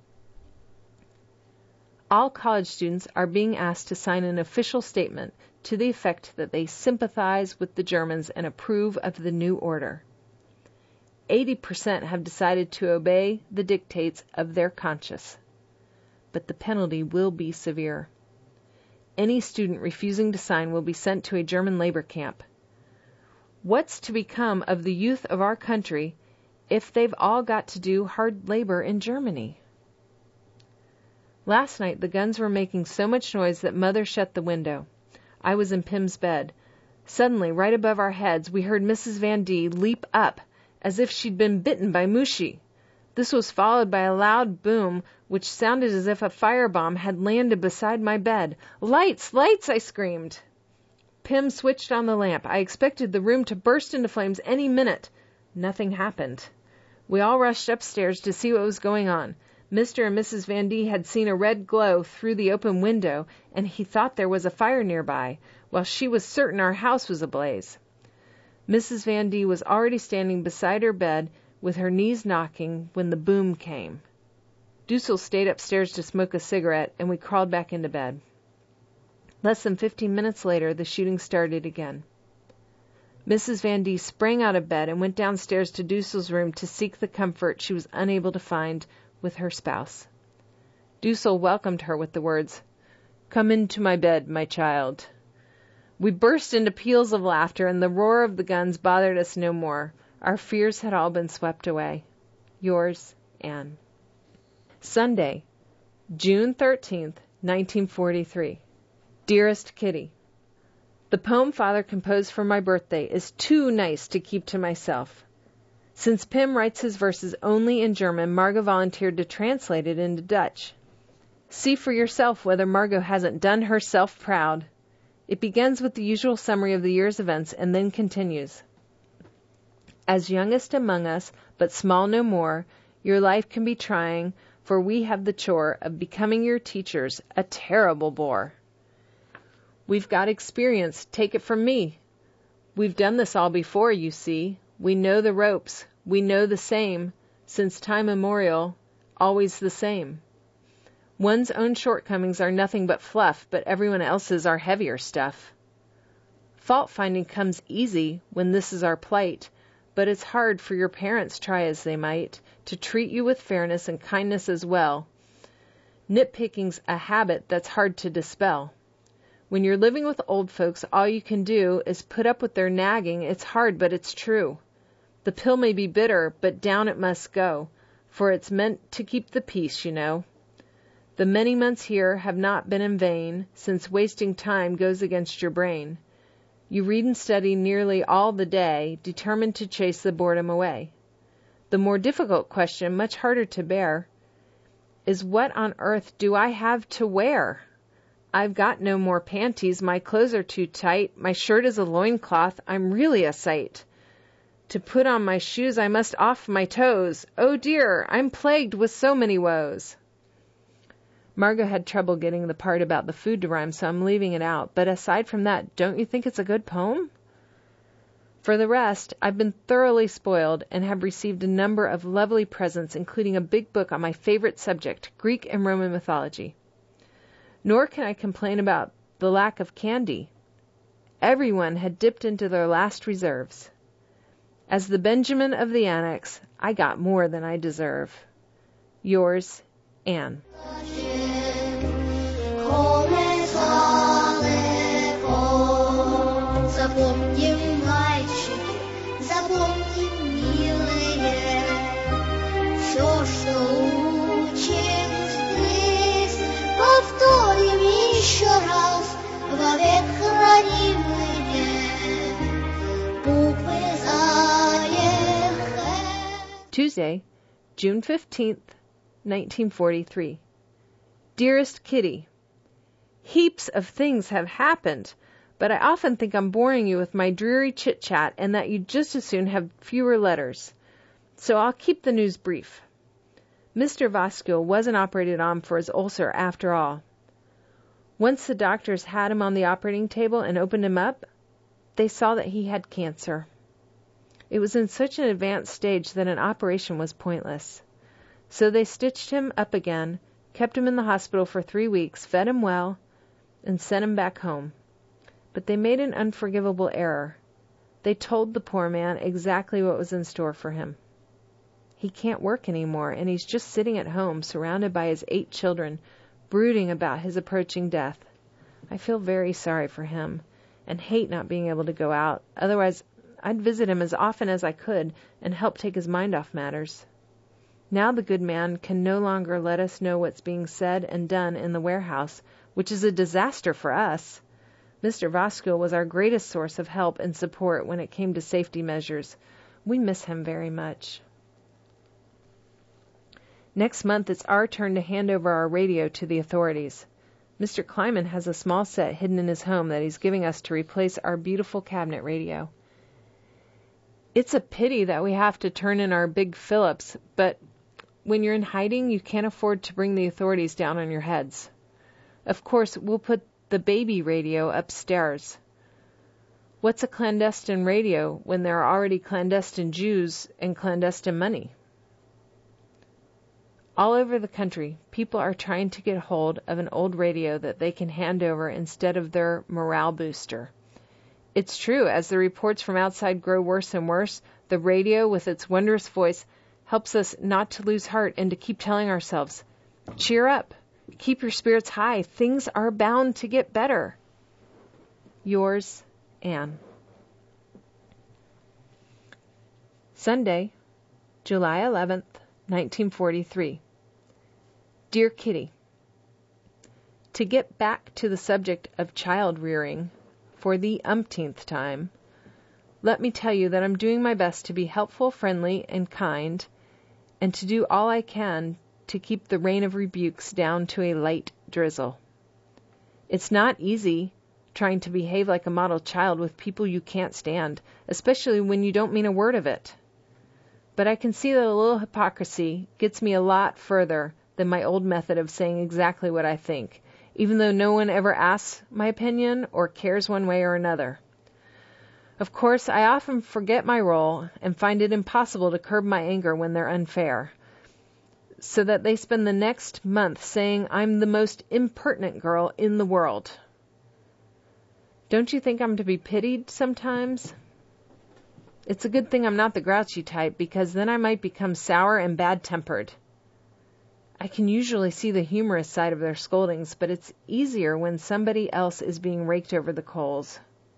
Speaker 2: All college students are being asked to sign an official statement to the effect that they sympathize with the Germans and approve of the new order. eighty percent have decided to obey the dictates of their conscience, but the penalty will be severe. Any student refusing to sign will be sent to a German labor camp. What's to become of the youth of our country if they've all got to do hard labor in Germany? Last night the guns were making so much noise that Mother shut the window. I was in Pim's bed. Suddenly, right above our heads, we heard Missus Van D leap up as if she'd been bitten by Mushi. This was followed by a loud boom, which sounded as if a firebomb had landed beside my bed. "Lights! Lights!" I screamed. Pim switched on the lamp. I expected the room to burst into flames any minute. Nothing happened. We all rushed upstairs to see what was going on. Mister and Missus Van D had seen a red glow through the open window, and he thought there was a fire nearby, while she was certain our house was ablaze. Missus Van D was already standing beside her bed with her knees knocking when the boom came. Dussel stayed upstairs to smoke a cigarette, and we crawled back into bed. Less than fifteen minutes later, the shooting started again. Missus Van D sprang out of bed and went downstairs to Dussel's room to seek the comfort she was unable to find with her spouse. Dussel welcomed her with the words, "Come into my bed, my child." We burst into peals of laughter, and the roar of the guns bothered us no more. Our fears had all been swept away. Yours, Anne. Sunday, June thirteenth, nineteen forty-three. Dearest Kitty, the poem Father composed for my birthday is too nice to keep to myself. Since Pim writes his verses only in German, Margot volunteered to translate it into Dutch. See for yourself whether Margot hasn't done herself proud. It begins with the usual summary of the year's events and then continues. As youngest among us, but small no more, your life can be trying, for we have the chore of becoming your teachers, a terrible bore. We've got experience, take it from me. We've done this all before, you see. We know the ropes, we know the same, since time immemorial, always the same. One's own shortcomings are nothing but fluff, but everyone else's are heavier stuff. Fault-finding comes easy when this is our plight, but it's hard for your parents, try as they might, to treat you with fairness and kindness as well. Nitpicking's a habit that's hard to dispel. When you're living with old folks, all you can do is put up with their nagging. It's hard, but it's true. The pill may be bitter, but down it must go, for it's meant to keep the peace, you know. The many months here have not been in vain, since wasting time goes against your brain. You read and study nearly all the day, determined to chase the boredom away. The more difficult question, much harder to bear, is what on earth do I have to wear? I've got no more panties, my clothes are too tight, my shirt is a loincloth, I'm really a sight. To put on my shoes I must off my toes, oh dear, I'm plagued with so many woes. Margot had trouble getting the part about the food to rhyme, so I'm leaving it out, but aside from that, don't you think it's a good poem? For the rest, I've been thoroughly spoiled and have received a number of lovely presents, including a big book on my favorite subject, Greek and Roman mythology. Nor can I complain about the lack of candy. Everyone had dipped into their last reserves. As the Benjamin of the Annex, I got more than I deserve. Yours, Anne. Tuesday, June fifteenth, nineteen forty-three. Dearest Kitty, heaps of things have happened, but I often think I'm boring you with my dreary chit-chat and that you'd just as soon have fewer letters. So I'll keep the news brief. Mister Voskil wasn't operated on for his ulcer after all. Once the doctors had him on the operating table and opened him up, they saw that he had cancer. It was in such an advanced stage that an operation was pointless. So they stitched him up again, kept him in the hospital for three weeks, fed him well, and sent him back home. But they made an unforgivable error. They told the poor man exactly what was in store for him. He can't work anymore, and he's just sitting at home, surrounded by his eight children, brooding about his approaching death. I feel very sorry for him, and hate not being able to go out. Otherwise, I'd visit him as often as I could and help take his mind off matters. Now the good man can no longer let us know what's being said and done in the warehouse, which is a disaster for us. Mister Voskuil was our greatest source of help and support when it came to safety measures. We miss him very much. Next month, it's our turn to hand over our radio to the authorities. Mister Kleiman has a small set hidden in his home that he's giving us to replace our beautiful cabinet radio. It's a pity that we have to turn in our big Philips, but when you're in hiding, you can't afford to bring the authorities down on your heads. Of course, we'll put the baby radio upstairs. What's a clandestine radio when there are already clandestine Jews and clandestine money? All over the country, people are trying to get hold of an old radio that they can hand over instead of their morale booster. It's true, as the reports from outside grow worse and worse, the radio, with its wondrous voice, helps us not to lose heart and to keep telling ourselves, cheer up, keep your spirits high, things are bound to get better. Yours, Anne. Sunday, July eleventh, nineteen forty-three. Dear Kitty, to get back to the subject of child rearing for the umpteenth time, let me tell you that I'm doing my best to be helpful, friendly, and kind, and to do all I can to keep the rain of rebukes down to a light drizzle. It's not easy trying to behave like a model child with people you can't stand, especially when you don't mean a word of it. But I can see that a little hypocrisy gets me a lot further than my old method of saying exactly what I think, even though no one ever asks my opinion or cares one way or another. Of course, I often forget my role and find it impossible to curb my anger when they're unfair, so that they spend the next month saying I'm the most impertinent girl in the world. Don't you think I'm to be pitied sometimes? It's a good thing I'm not the grouchy type, because then I might become sour and bad-tempered. I can usually see the humorous side of their scoldings, but it's easier when somebody else is being raked over the coals.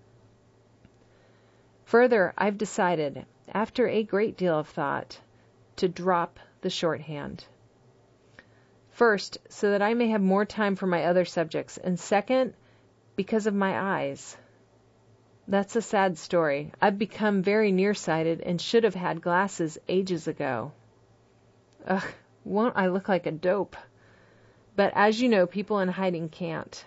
Speaker 2: Further, I've decided, after a great deal of thought, to drop the shorthand. First, so that I may have more time for my other subjects, and second, because of my eyes. That's a sad story. I've become very nearsighted and should have had glasses ages ago. Ugh, won't I look like a dope? But as you know, people in hiding can't.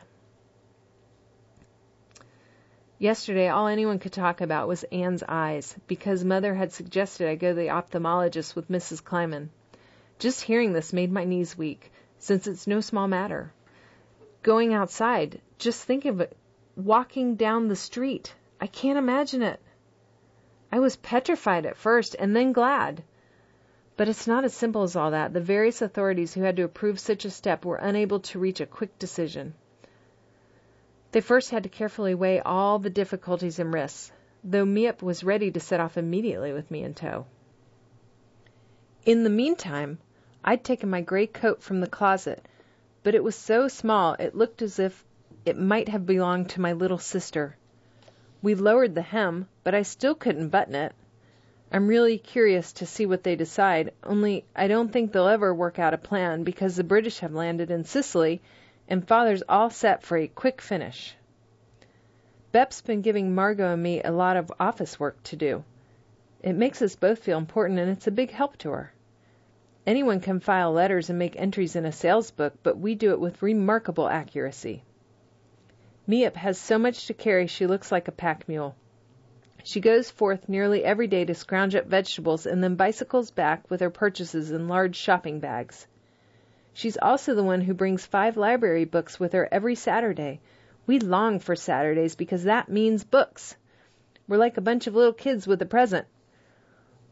Speaker 2: Yesterday, all anyone could talk about was Anne's eyes, because Mother had suggested I go to the ophthalmologist with Missus Kleiman. Just hearing this made my knees weak, since it's no small matter. Going outside, just think of it, walking down the street. I can't imagine it. I was petrified at first, and then glad. But it's not as simple as all that. The various authorities who had to approve such a step were unable to reach a quick decision. They first had to carefully weigh all the difficulties and risks, though Miep was ready to set off immediately with me in tow. In the meantime, I'd taken my gray coat from the closet, but it was so small it looked as if it might have belonged to my little sister. We lowered the hem, but I still couldn't button it. I'm really curious to see what they decide, only I don't think they'll ever work out a plan, because the British have landed in Sicily, and Father's all set for a quick finish. Bep's been giving Margot and me a lot of office work to do. It makes us both feel important, and it's a big help to her. Anyone can file letters and make entries in a sales book, but we do it with remarkable accuracy. Miep has so much to carry she looks like a pack mule. She goes forth nearly every day to scrounge up vegetables and then bicycles back with her purchases in large shopping bags. She's also the one who brings five library books with her every Saturday. We long for Saturdays because that means books. We're like a bunch of little kids with a present.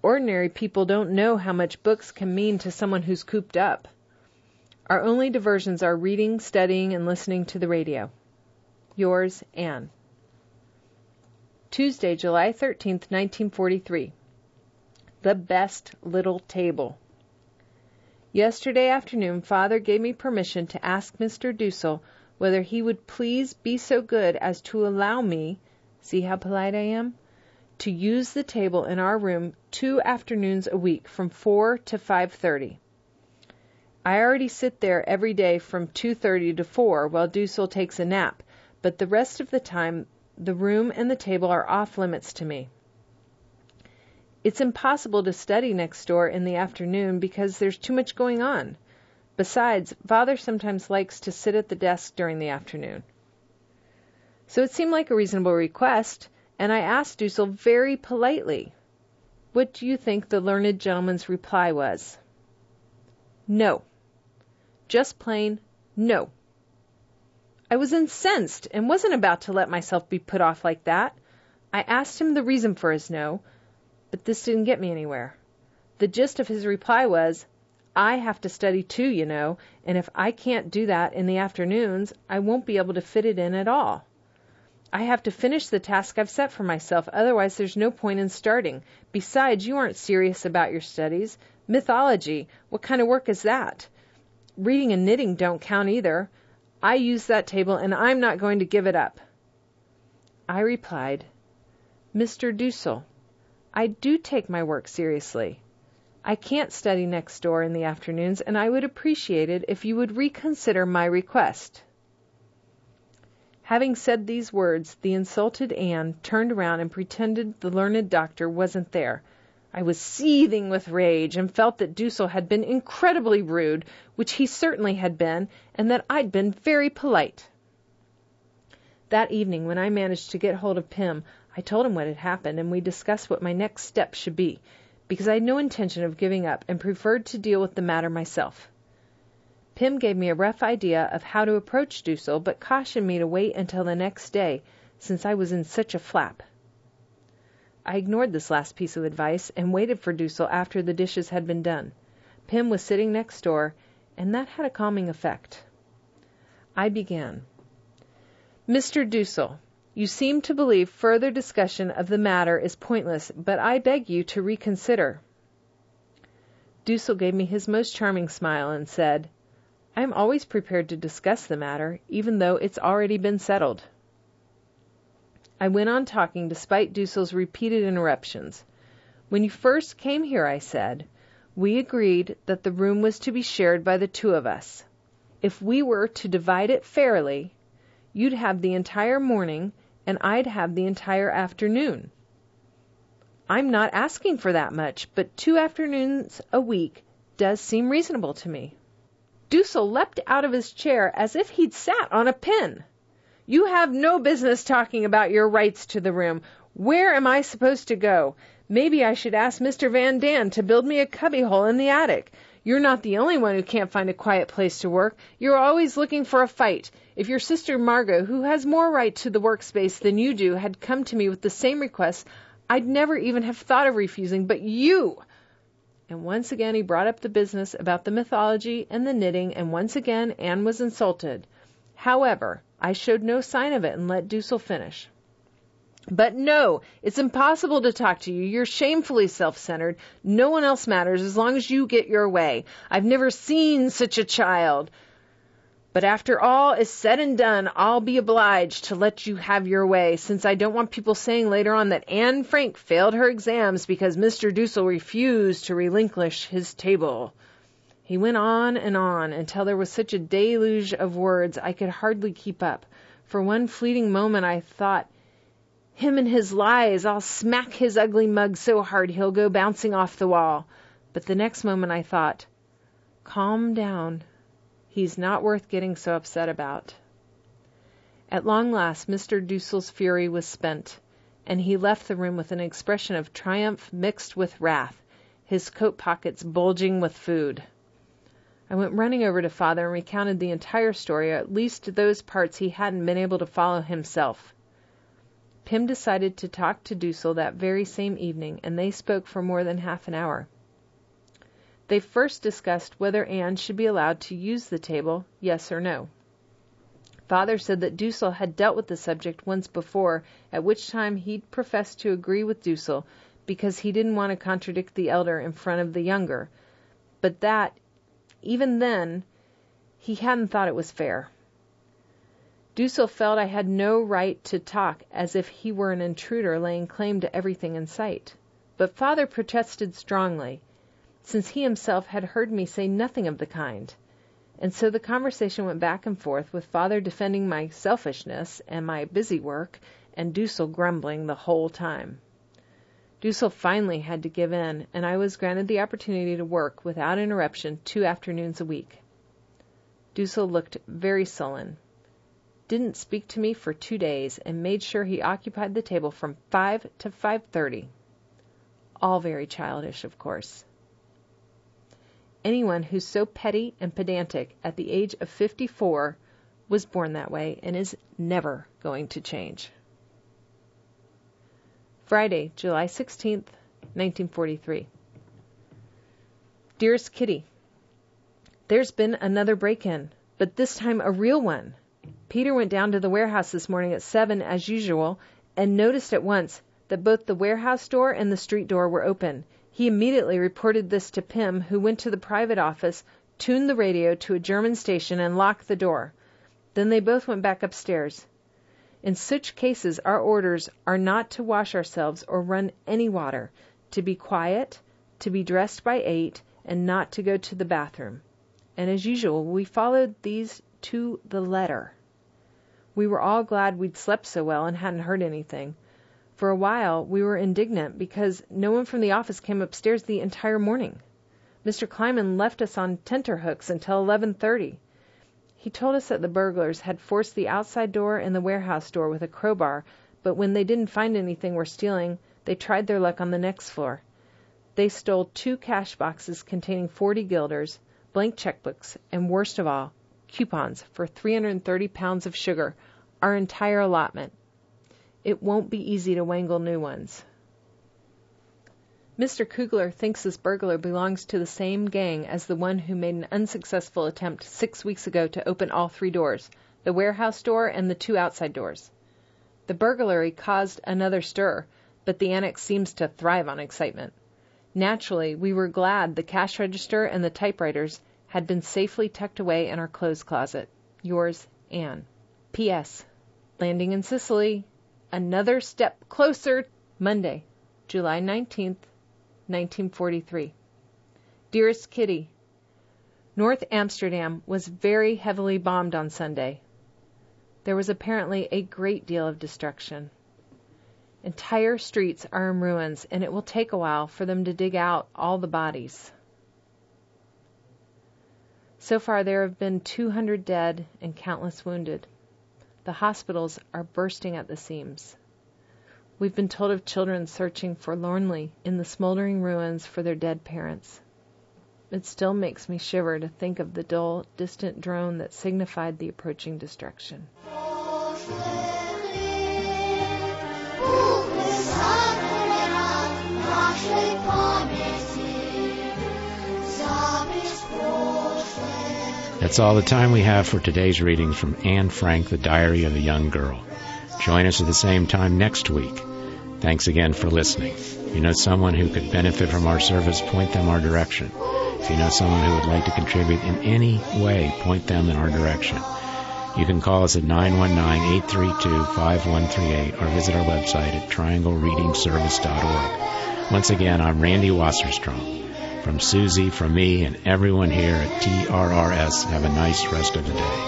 Speaker 2: Ordinary people don't know how much books can mean to someone who's cooped up. Our only diversions are reading, studying, and listening to the radio. Yours, Anne. Tuesday, July thirteenth, nineteen forty-three. The best little table. Yesterday afternoon, Father gave me permission to ask Mister Dussel whether he would please be so good as to allow me, see how polite I am, to use the table in our room two afternoons a week from four to five thirty. I already sit there every day from two thirty to four while Dussel takes a nap, but the rest of the time the room and the table are off limits to me. It's impossible to study next door in the afternoon because there's too much going on. Besides, Father sometimes likes to sit at the desk during the afternoon. So it seemed like a reasonable request, and I asked Dussel very politely, what do you think the learned gentleman's reply was? No. Just plain no. I was incensed and wasn't about to let myself be put off like that. I asked him the reason for his no, but this didn't get me anywhere. The gist of his reply was, I have to study too, you know, and if I can't do that in the afternoons, I won't be able to fit it in at all. I have to finish the task I've set for myself, otherwise there's no point in starting. Besides, you aren't serious about your studies. Mythology, what kind of work is that? Reading and knitting don't count either. I use that table, and I'm not going to give it up. I replied, Mister Dussel, I do take my work seriously. I can't study next door in the afternoons, and I would appreciate it if you would reconsider my request. Having said these words, the insulted Anne turned around and pretended the learned doctor wasn't there. I was seething with rage and felt that Dussel had been incredibly rude, which he certainly had been, and that I'd been very polite. That evening, when I managed to get hold of Pym, I told him what had happened, and we discussed what my next step should be, because I had no intention of giving up and preferred to deal with the matter myself. Pym gave me a rough idea of how to approach Dussel, but cautioned me to wait until the next day, since I was in such a flap. I ignored this last piece of advice and waited for Dussel after the dishes had been done. Pym was sitting next door, and that had a calming effect. I began. Mister Dussel, you seem to believe further discussion of the matter is pointless, but I beg you to reconsider. Dussel gave me his most charming smile and said, I am always prepared to discuss the matter, even though it's already been settled. I went on talking despite Dussel's repeated interruptions. When you first came here, I said, we agreed that the room was to be shared by the two of us. If we were to divide it fairly, you'd have the entire morning and I'd have the entire afternoon. I'm not asking for that much, but two afternoons a week does seem reasonable to me. Dussel leapt out of his chair as if he'd sat on a pin. You have no business talking about your rights to the room. Where am I supposed to go? Maybe I should ask Mister Van Daan to build me a cubbyhole in the attic. You're not the only one who can't find a quiet place to work. You're always looking for a fight. If your sister Margot, who has more right to the workspace than you do, had come to me with the same request, I'd never even have thought of refusing, but you... And once again he brought up the business about the mythology and the knitting, and once again Anne was insulted. However, I showed no sign of it and let Dussel finish. But no, it's impossible to talk to you. You're shamefully self-centered. No one else matters as long as you get your way. I've never seen such a child. But after all is said and done, I'll be obliged to let you have your way, since I don't want people saying later on that Anne Frank failed her exams because Mister Dussel refused to relinquish his table. He went on and on until there was such a deluge of words I could hardly keep up. For one fleeting moment I thought, him and his lies, I'll smack his ugly mug so hard he'll go bouncing off the wall. But the next moment I thought, calm down. He's not worth getting so upset about. At long last, Mister Dussel's fury was spent, and he left the room with an expression of triumph mixed with wrath, his coat pockets bulging with food. I went running over to Father and recounted the entire story, or at least those parts he hadn't been able to follow himself. Pim decided to talk to Dussel that very same evening, and they spoke for more than half an hour. They first discussed whether Anne should be allowed to use the table, yes or no. Father said that Dussel had dealt with the subject once before, at which time he'd professed to agree with Dussel because he didn't want to contradict the elder in front of the younger, but that, even then, he hadn't thought it was fair. Dussel felt I had no right to talk as if he were an intruder laying claim to everything in sight. But Father protested strongly, since he himself had heard me say nothing of the kind. And so the conversation went back and forth, with Father defending my selfishness and my busy work, and Dussel grumbling the whole time. Dussel finally had to give in, and I was granted the opportunity to work without interruption two afternoons a week. Dussel looked very sullen, didn't speak to me for two days, and made sure he occupied the table from five to five thirty. All very childish, of course. Anyone who's so petty and pedantic at the age of fifty-four was born that way and is never going to change. Friday, July sixteenth, nineteen forty-three. Dearest Kitty, there's been another break-in, but this time a real one. Peter went down to the warehouse this morning at seven as usual and noticed at once that both the warehouse door and the street door were open. He immediately reported this to Pim, who went to the private office, tuned the radio to a German station, and locked the door. Then they both went back upstairs. In such cases, our orders are not to wash ourselves or run any water, to be quiet, to be dressed by eight, and not to go to the bathroom. And as usual, we followed these to the letter. We were all glad we'd slept so well and hadn't heard anything. For a while, we were indignant because no one from the office came upstairs the entire morning. Mister Kleiman left us on tenterhooks until eleven thirty. He told us that the burglars had forced the outside door and the warehouse door with a crowbar, but when they didn't find anything worth stealing, they tried their luck on the next floor. They stole two cash boxes containing forty guilders, blank checkbooks, and worst of all, coupons for three hundred thirty pounds of sugar, our entire allotment. It won't be easy to wangle new ones. Mister Kugler thinks this burglar belongs to the same gang as the one who made an unsuccessful attempt six weeks ago to open all three doors, the warehouse door and the two outside doors. The burglary caused another stir, but the annex seems to thrive on excitement. Naturally, we were glad the cash register and the typewriters had been safely tucked away in our clothes closet. Yours, Anne. P S. Landing in Sicily. Another step closer. Monday, July nineteenth, nineteen forty-three. Dearest Kitty, North Amsterdam was very heavily bombed on Sunday. There was apparently a great deal of destruction. Entire streets are in ruins, and it will take a while for them to dig out all the bodies. So far, there have been two hundred dead and countless wounded. The hospitals are bursting at the seams. We've been told of children searching forlornly in the smoldering ruins for their dead parents. It still makes me shiver to think of the dull, distant drone that signified the approaching destruction.
Speaker 1: That's all the time we have for today's readings from Anne Frank, The Diary of a Young Girl. Join us at the same time next week. Thanks again for listening. If you know someone who could benefit from our service, point them our direction. If you know someone who would like to contribute in any way, point them in our direction. You can call us at nine one nine, eight three two, five one three eight or visit our website at triangle reading service dot org. Once again, I'm Randy Wasserstrom. From Susie, from me, and everyone here at T R R S, have a nice rest of the day.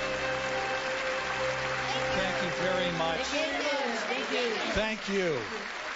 Speaker 3: Thank you very much.
Speaker 4: Thank you.
Speaker 3: Thank you.